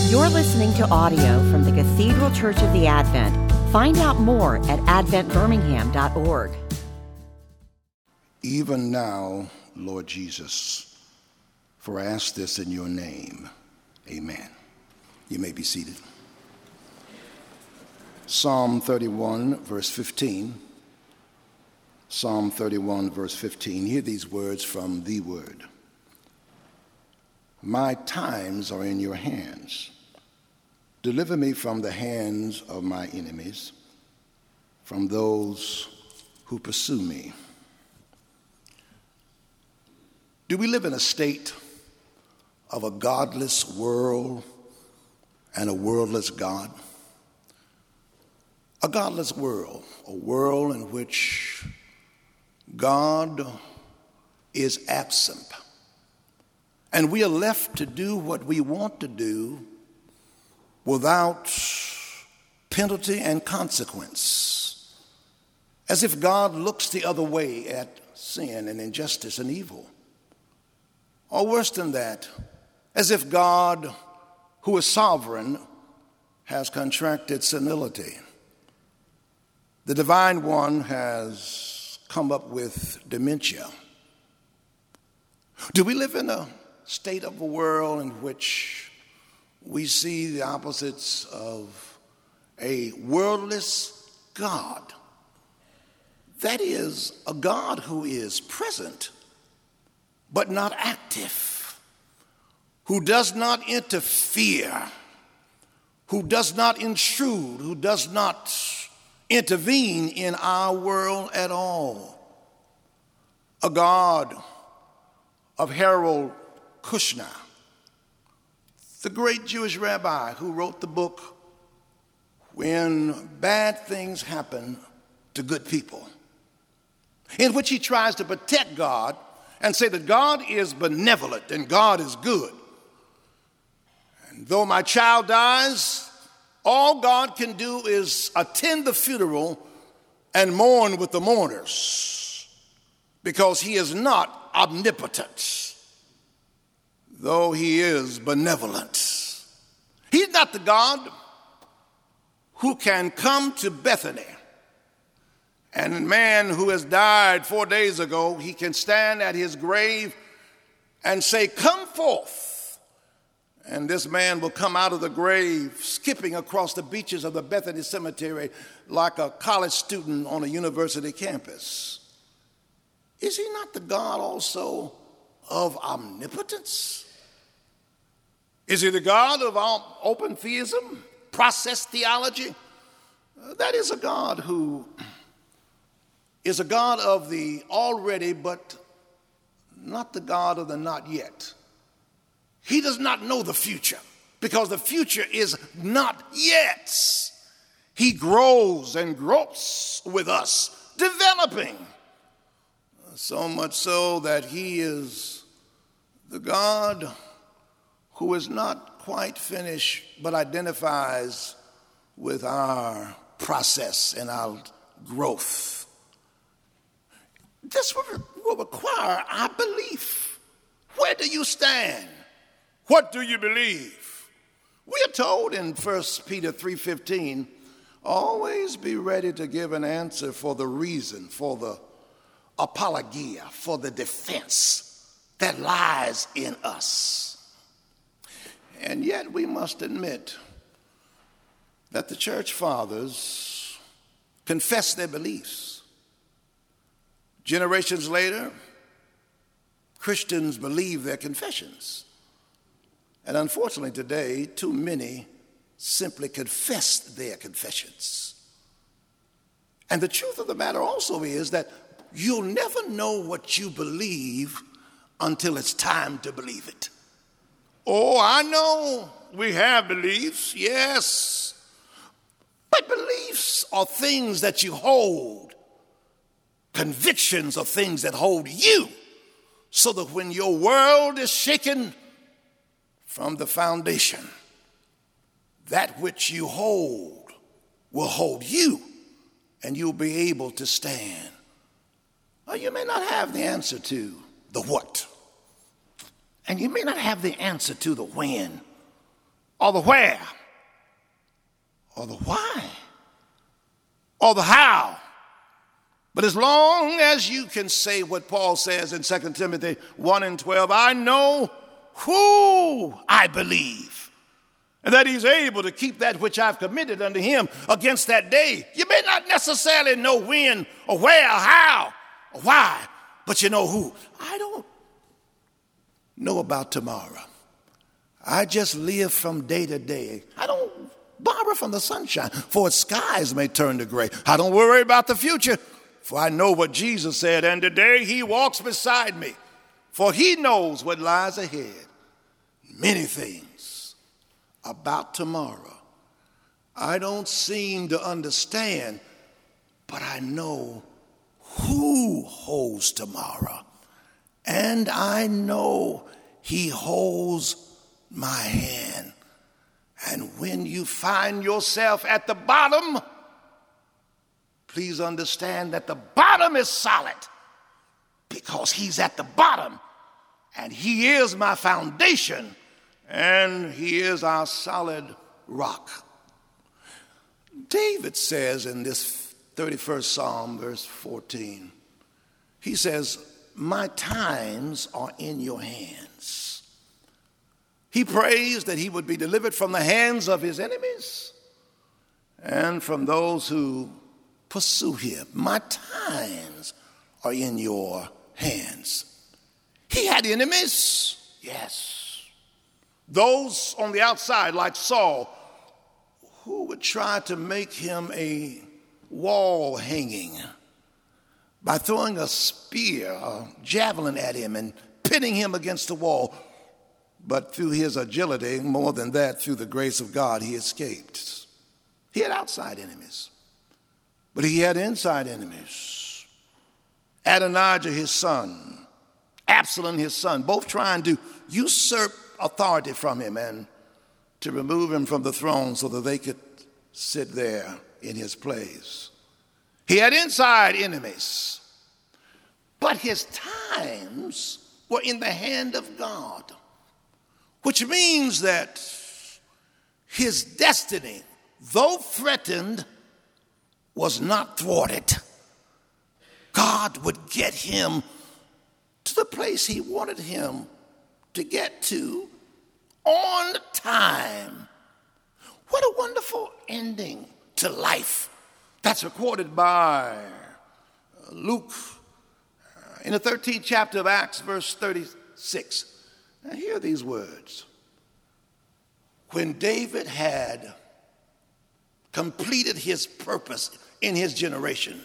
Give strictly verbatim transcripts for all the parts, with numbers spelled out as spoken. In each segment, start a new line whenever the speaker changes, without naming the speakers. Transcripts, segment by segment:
You're listening to audio from the Cathedral Church of the Advent. Find out more at advent birmingham dot org.
Even now, Lord Jesus, for I ask this in your name. Amen. You may be seated. Psalm thirty-one, verse fifteen. Psalm thirty-one, verse fifteen. Hear these words from the Word. My times are in your hands. Deliver me from the hands of my enemies, from those who pursue me. Do we live in a state of a godless world and a worldless God? A godless world, a world in which God is absent, and we are left to do what we want to do without penalty and consequence, as if God looks the other way at sin and injustice and evil. Or worse than that, as if God, who is sovereign, has contracted senility. The Divine One has come up with dementia. Do we live in a state of a world in which we see the opposites of a worldless God? That is, a God who is present but not active, who does not interfere, who does not intrude, who does not intervene in our world at all. A God of Harold Kushner, the great Jewish rabbi who wrote the book When Bad Things Happen to Good People, in which he tries to protect God and say that God is benevolent and God is good. And though my child dies, all God can do is attend the funeral and mourn with the mourners, because he is not omnipotent, though he is benevolent. He's not the God who can come to Bethany, and a man who has died four days ago, he can stand at his grave and say, "Come forth." And this man will come out of the grave, skipping across the beaches of the Bethany Cemetery like a college student on a university campus. Is he not the God also of omnipotence? Is he the God of open theism, process theology? That is a God who is a God of the already, but not the God of the not yet. He does not know the future, because the future is not yet. He grows and gropes with us, developing, so much so that he is the God who is not quite finished, but identifies with our process and our growth. This will require our belief. Where do you stand? What do you believe? We are told in First Peter three fifteen, always be ready to give an answer for the reason, for the apologia, for the defense that lies in us. And yet we must admit that the church fathers confess their beliefs. Generations later, Christians believe their confessions. And unfortunately today, too many simply confess their confessions. And the truth of the matter also is that you'll never know what you believe until it's time to believe it. Oh, I know we have beliefs, yes. But beliefs are things that you hold. Convictions are things that hold you, so that when your world is shaken from the foundation, that which you hold will hold you, and you'll be able to stand. Well, you may not have the answer to the what, and you may not have the answer to the when, or the where, or the why, or the how. But as long as you can say what Paul says in Second Timothy one and twelve, I know who I believe, and that he's able to keep that which I've committed unto him against that day. You may not necessarily know when or where or how or why, but you know who. I don't know about tomorrow. I just live from day to day. I don't borrow from the sunshine, for its skies may turn to gray. I don't worry about the future, for I know what Jesus said, and today he walks beside me, for he knows what lies ahead. Many things about tomorrow I don't seem to understand, but I know who holds tomorrow, and I know he holds my hand. And when you find yourself at the bottom, please understand that the bottom is solid because he's at the bottom, and he is my foundation, and he is our solid rock. David says in this thirty-first Psalm, verse fourteen, he says, my times are in your hands. He prays that he would be delivered from the hands of his enemies and from those who pursue him. My times are in your hands. He had enemies, yes. Those on the outside, like Saul, who would try to make him a wall hanging by throwing a spear, a javelin at him and pitting him against the wall. But through his agility, more than that, through the grace of God, he escaped. He had outside enemies, but he had inside enemies. Adonijah, his son, Absalom, his son, both trying to usurp authority from him and to remove him from the throne so that they could sit there in his place. He had inside enemies, but his times were in the hand of God, which means that his destiny, though threatened, was not thwarted. God would get him to the place he wanted him to get to on time. What a wonderful ending to life. That's recorded by Luke in the thirteenth chapter of Acts, verse thirty-six. Now hear these words. When David had completed his purpose in his generation,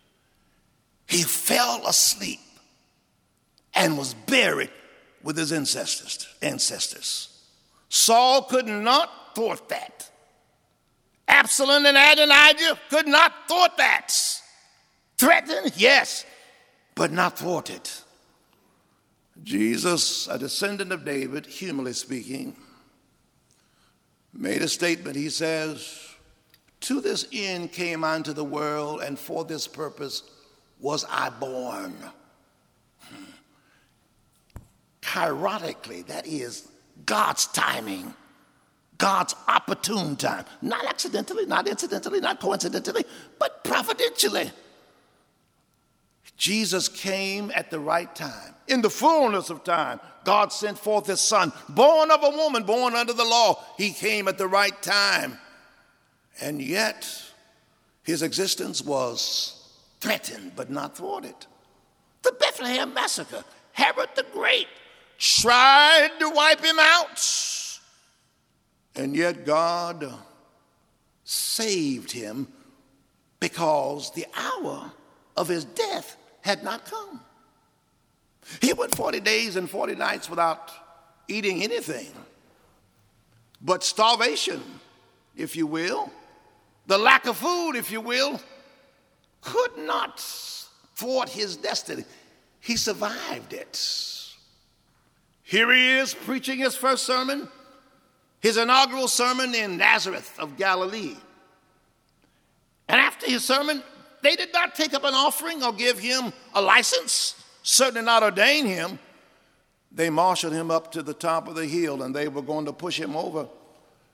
he fell asleep and was buried with his ancestors. ancestors. Saul could not thwart that. Absalom and Adonijah could not thwart that. Threatened, yes, but not thwarted. Jesus, a descendant of David, humanly speaking, made a statement. He says, to this end came I into the world, and for this purpose was I born. Hmm. Chirotically, that is God's timing, God's opportune time. Not accidentally, not incidentally, not coincidentally, but providentially. Jesus came at the right time. In the fullness of time, God sent forth his son, born of a woman, born under the law. He came at the right time. And yet, his existence was threatened but not thwarted. The Bethlehem massacre, Herod the Great tried to wipe him out. And yet God saved him because the hour of his death had not come. He went forty days and forty nights without eating anything. But starvation, if you will, the lack of food, if you will, could not thwart his destiny. He survived it. Here he is preaching his first sermon, his inaugural sermon in Nazareth of Galilee. And after his sermon, they did not take up an offering or give him a license, certainly not ordain him. They marshaled him up to the top of the hill, and they were going to push him over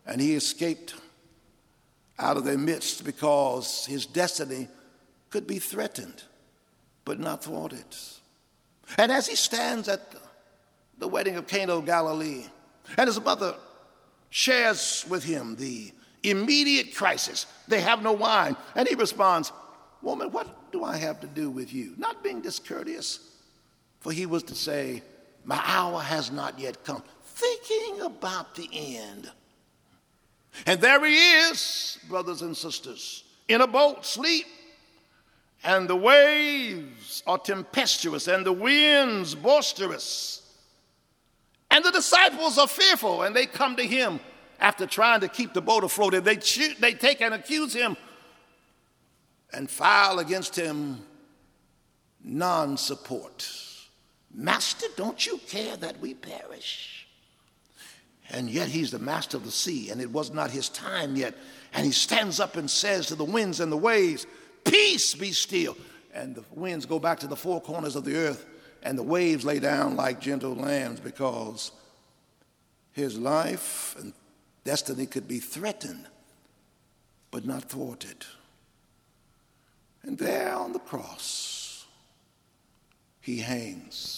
And he escaped out of their midst because his destiny could be threatened, but not thwarted. And as he stands at the, the wedding of Cana of Galilee, and his mother shares with him the immediate crisis, they have no wine, and he responds, "Woman, what do I have to do with you?" Not being discourteous, for he was to say, "My hour has not yet come," thinking about the end. And there he is, brothers and sisters, in a boat, asleep, and the waves are tempestuous and the winds boisterous. And the disciples are fearful, and they come to him after trying to keep the boat afloat. And they, shoot, they take and accuse him and file against him non-support. "Master, don't you care that we perish?" And yet he's the master of the sea, and it was not his time yet. And he stands up and says to the winds and the waves, "Peace, be still." And the winds go back to the four corners of the earth, and the waves lay down like gentle lambs, because his life and destiny could be threatened, but not thwarted. And there on the cross, he hangs.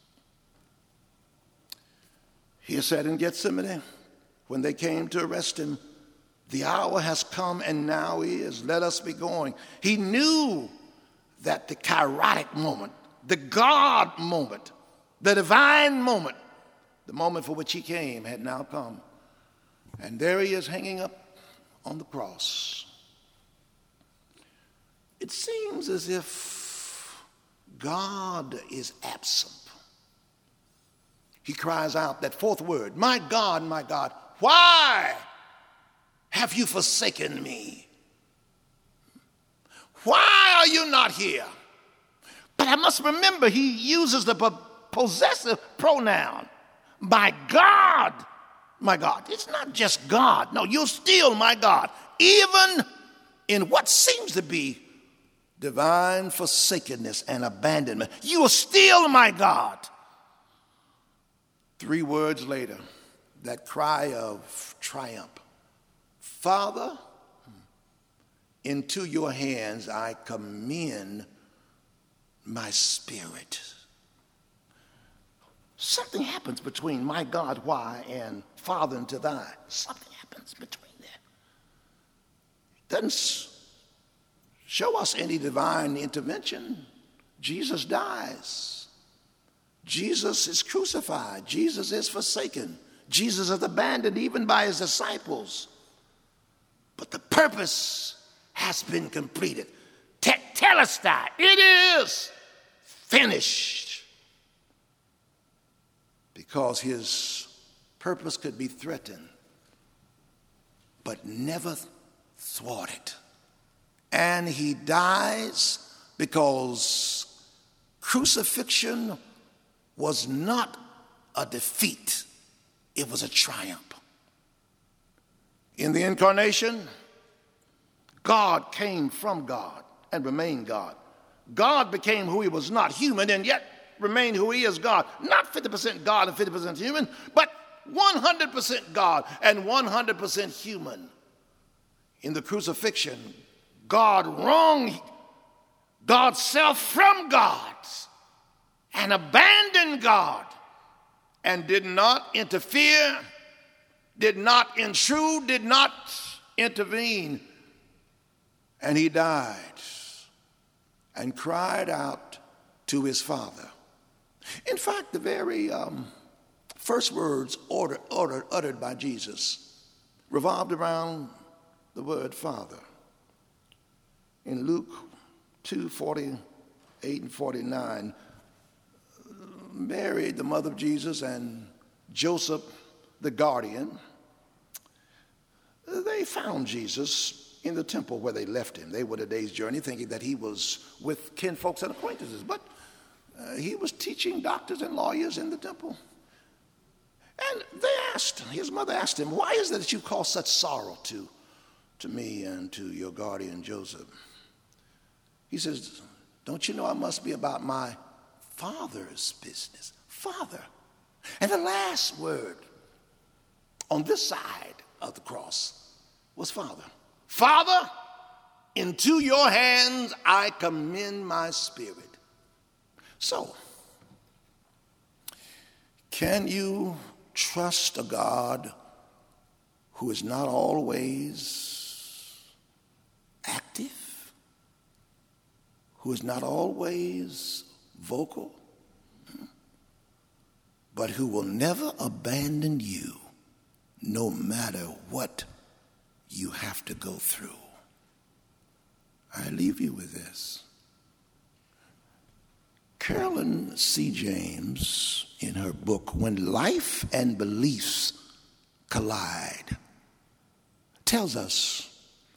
He said in Gethsemane, when they came to arrest him, "The hour has come, and now is. Let us be going." He knew that the kairotic moment, the God moment, the divine moment, the moment for which he came, had now come. And there he is hanging up on the cross. It seems as if God is absent. He cries out that fourth word, "My God, my God, why have you forsaken me? Why are you not here?" But I must remember, he uses the possessive pronoun. "My God, my God." It's not just God. No, you're still my God. Even in what seems to be divine forsakenness and abandonment, you are still my God. Three words later, that cry of triumph. "Father, into your hands I commend my spirit." Something happens between "my God, why" and "Father, into thy." Something happens between there. Doesn't show us any divine intervention. Jesus dies. Jesus is crucified. Jesus is forsaken. Jesus is abandoned even by his disciples. But the purpose has been completed. Tetelestai. It is finished. Because his purpose could be threatened, but never thwarted. And he dies because crucifixion was not a defeat, it was a triumph. In the incarnation, God came from God and remained God. God became who he was not, human, and yet remained who he is, God. Not fifty percent God and fifty percent human, but one hundred percent God and one hundred percent human. In the crucifixion, God wrung God's self from God and abandoned God and did not interfere, did not intrude, did not intervene. And he died and cried out to his Father. In fact, the very um, first words order, order, uttered by Jesus revolved around the word Father. In Luke two, forty-eight and forty-nine, Mary, the mother of Jesus, and Joseph, the guardian, they found Jesus in the temple where they left him. They went a day's journey thinking that he was with kinfolks and acquaintances, but uh, he was teaching doctors and lawyers in the temple. And they asked, his mother asked him, "Why is it that you cause such sorrow to, to me and to your guardian Joseph?" He says, "Don't you know I must be about my Father's business?" Father. And the last word on this side of the cross was Father. Father, into your hands I commend my spirit. So, can you trust a God who is not always active, who is not always vocal, but who will never abandon you no matter what you have to go through? I leave you with this. Carolyn C. James, in her book, When Life and Beliefs Collide, tells us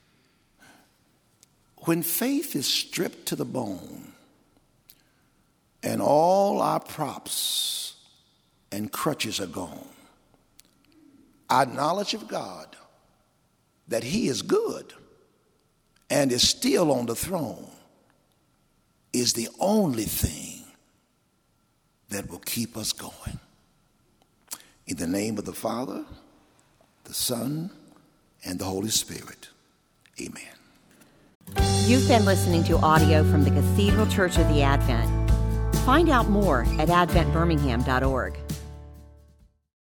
when faith is stripped to the bone and all our props and crutches are gone, our knowledge of God, that He is good and is still on the throne, is the only thing that will keep us going. In the name of the Father, the Son, and the Holy Spirit, amen.
You've been listening to audio from the Cathedral Church of the Advent. Find out more at advent birmingham dot org.